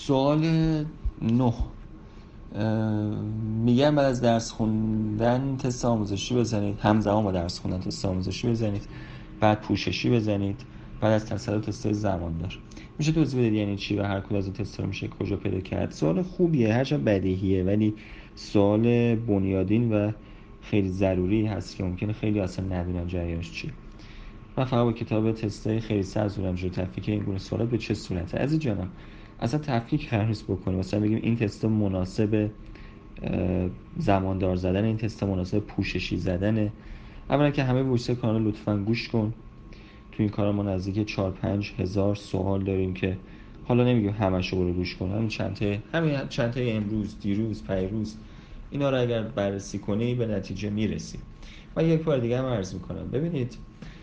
سوال 9 میگن بعد از درس خوندن تست آموزشی بزنید، همزمان با درس خوندن تست آموزشی بزنید، بعد پوششی بزنید، بعد از تسلط تست زماندار. میشه توضیح بدید یعنی چی و هر کدوم از این تست رو میشه کجا پیدا کرد؟ سوال خوبیه، هرچند بدیهیه، ولی سوال بنیادین و خیلی ضروری هست که ممکنه خیلی اصلا ندونن جریانش چیه. من فقط با کتاب تستای خیلی سرزورم جلو تفکیک این گونه سوالات به چه صورته. عزیز جانم، اصلا تفکیک قرار نیست بکنیم، مثلا بگیم این تست مناسب زماندار زدن، این تست مناسب پوششی زدنه. اولا که همه ویسه کانال لطفاً گوش کن. تو این کار ما نزدیک 4-5 هزار سوال داریم که حالا نمیگیم همشو برو گوش کن، همین چند تا امروز، دیروز، پیروز، اینا رو اگر بررسی کنی به نتیجه میرسی. من یک بار دیگه هم عرض میکنم، ببینید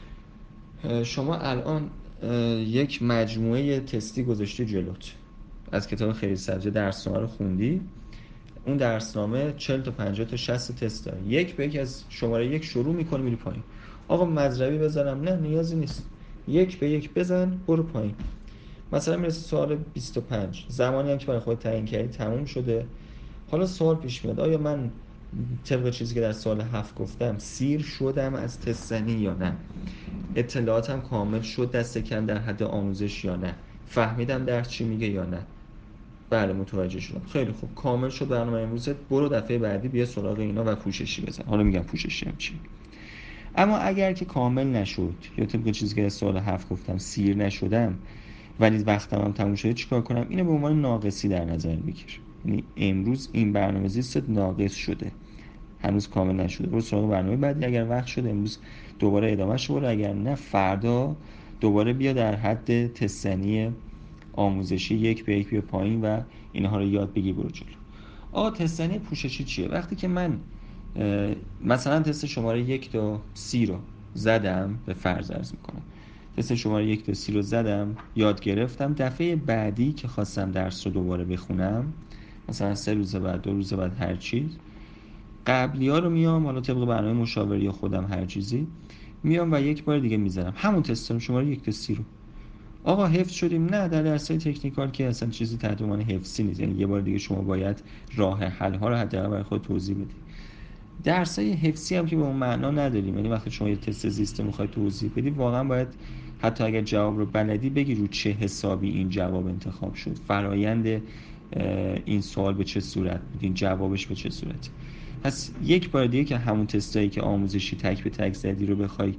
شما الان یک مجموعه تستی گذاشتی جلوت، از کتاب خیلی سبزی درسنامه رو خوندی، اون درسنامه 40 تا 50 تا 60 تست داره، یک به یک از شماره 1 شروع میکنی میری پایین. آقا مضربی بزنم؟ نه نیازی نیست، یک به یک بزن برو پایین. مثلا میرسه سوال 25، زمانی هم که برای خود تعیین کردی تموم شده. حالا سوال پیش میاد آیا من طبق چیزی که در سوال 7 گفتم سیر شدم از تست زنی یا نه، اطلاعاتم کامل شد دست کم در حد آموزش یا نه، فهمیدم درس چی میگه یا نه. بله متوجه شدم، خیلی خوب، کامل شد برنامه امروزت، برو دفعه بعدی بیا سراغ اینا و پوششی بزن. حالا میگم پوششی هم چی. اما اگر که کامل نشد یا طبق چیزی که در سوال 7 گفتم سیر نشدم ولی وقتم هم تموم شده، چیکار کنم؟ اینو به عنوان ناقصی در نظر بگیر. یعنی امروز این برنامه زیستت ناقص شده، هنوز کامل نشده، برو سراغ برنامه بعدی. اگر وقت شد امروز دوباره ادامهش رو برو، اگر نه فردا دوباره بیا در حد تستنی آموزشی یک به یک بیا پایین و اینها رو یاد بگی برو جلو. آقا تستنی پوششی چیه؟ وقتی که من مثلا تست شماره 1 تا 30 رو زدم، به فرض عرض میکنم تست شماره 1 تا 30 رو زدم، یاد گرفتم، دفعه بعدی که خواستم درس رو دوباره بخونم، مثلا 3 روز بعد، 2 روز بعد، هر چیز، قبلی ها رو میام حالا طبق برنامه مشاوره یا خودم هر چیزی میام و یک بار دیگه میزنم همون تست شماره 1 تا 30 رو. آقا حفظ شدیم؟ نه، در درسای تکنیکال که اصلا چیزی تحت عنوان حفظی نیست، یعنی یه بار دیگه شما باید راه حل ها رو حداقل برای خود توضیح بدید. درسای حفظی هم که به اون معنا نداریم، یعنی وقتی شما یه تست زیست میخوای توضیح بدی واقعا باید حتی اگر جواب رو بلدی بگی رو چه حسابی این جواب انتخاب شد، فرایند این سوال به چه صورت بود، این جوابش به چه صورت. پس یک بار دیگه که همون تستایی که آموزشی تک به تک زدی رو بخوای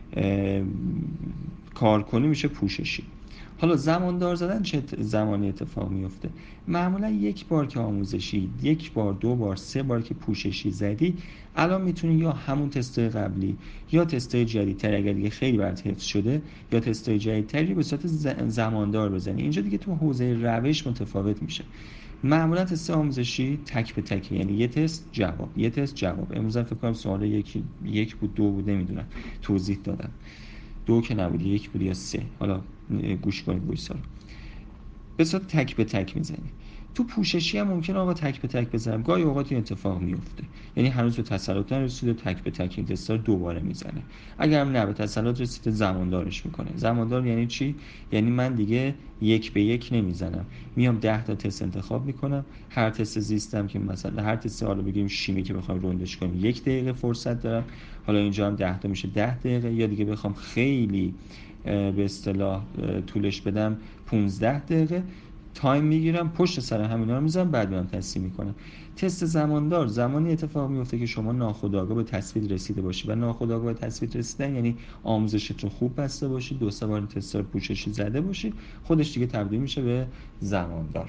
کار کنی میشه پوششی. حالا زماندار زدن چه زمانی اتفاق میفته؟ معمولا یک بار که آموزشی، یک بار، 2 بار، 3 بار که پوششی زدی، الان میتونی یا همون تستای قبلی یا تستای جدیدتر اگر دیگه خیلی برات حفظ شده یا تستای جدیدتری به صورت زماندار بزنی. اینجا دیگه تو حوزه روش متفاوت میشه. معمولا تست آموزشی تک به تک، یعنی یه تست جواب، یه تست جواب. امروز فکر کنم سوال یک بود، 2 بود، نمیدونم، توضیح دادم 2 که نبود، 1 بود یا 3، حالا گوش کنید وایسا رو به صورت تک به تک میزنی. تو پوششی هم ممکنه آقا تک به تک بزنم، گاهی اوقات این اتفاق میفته، یعنی هنوز به تسلط نرسیده تک به تک این تستا رو دوباره میزنه. اگر هم نه به تسلط رسیده زماندارش میکنه. زماندار یعنی چی؟ یعنی من دیگه یک به یک نمیزنم، میام 10 تا تست انتخاب میکنم، هر تست زیستم که مثلا هر تست حالا بگیم شیمی که بخوام روندش کنیم 1 دقیقه فرصت دارم، حالا اینجا هم 10 تا میشه 10 دقیقه، یا دیگه بخوام خیلی به اصطلاح طولش بدم 15 دقیقه تایم میگیرم، پشت سر همینا رو میذارم، بعد میام تصحیح میکنم. تست زماندار زمانی اتفاق میفته که شما ناخودآگاه به تصویر رسیده باشی و ناخودآگاه به تصویر رسیدن یعنی آموزشت رو خوب بسته باشی، 2-3 بار تست رو پوششی زده باشی، خودش دیگه تبدیل میشه به زماندار.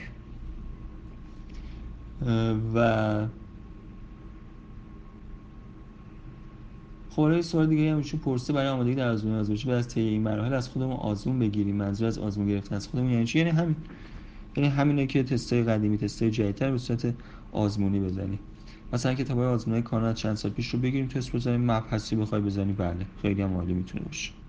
و خورای سوال دیگه هم چون پرسه برای آمادگی در آزمون آزمایشی بعد از طی این مراحل از خودمون آزمون بگیریم. منظور از آزمون گرفتن از خودمون یعنی چی؟ یعنی همین، یعنی همینه که تستای قدیمی، تستای جدیدتر به صورت آزمونی بزنی. مثلا کتابای آزمونای کانال چند سال پیش رو بگیریم تست بزنیم، مبحثی بخوای بزنی، بله خیلی هم عالی میتونه باشه.